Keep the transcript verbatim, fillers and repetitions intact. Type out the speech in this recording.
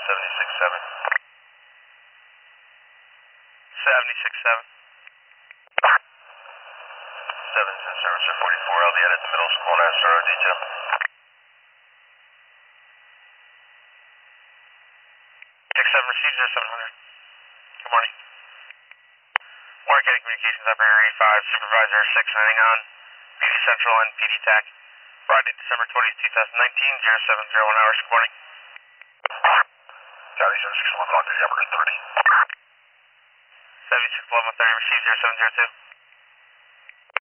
seventy-six seven. seventy-six seven. seven is in service for forty-four L, the edit the middle school, and S R O detail. six seven receives zero seven hundred. Good morning. Warren County Communications Operator eight five, Supervisor six nine on P D Central and P D T A C. Friday, December twentieth, twenty nineteen, zero seven zero one hours. Good morning. County seven six eleven on December thirty. seventy-six eleven thirty receives zero seven zero two.